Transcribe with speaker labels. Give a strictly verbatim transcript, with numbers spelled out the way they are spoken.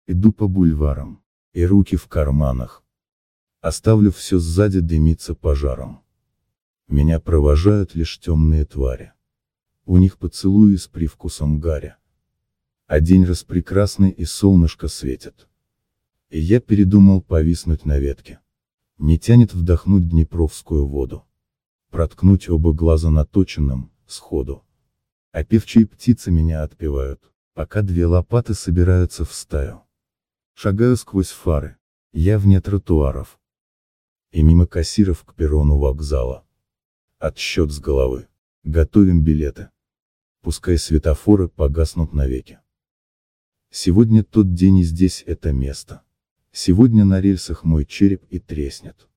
Speaker 1: Иду по бульварам, и руки в карманах. Оставлю все сзади дымиться пожаром. Меня провожают лишь темные твари. У них поцелуи с привкусом гаря. А день распрекрасный и солнышко светит. И я передумал повиснуть на ветке. Не тянет вдохнуть днепровскую воду. Проткнуть оба глаза наточенным, сходу. А певчие птицы меня отпевают, пока две лопаты собираются в стаю. Шагаю сквозь фары, я вне тротуаров. И мимо кассиров к перрону вокзала. Отсчет с головы. Готовим билеты. Пускай светофоры погаснут навеки. Сегодня тот день и здесь это место. Сегодня на рельсах мой череп и треснет.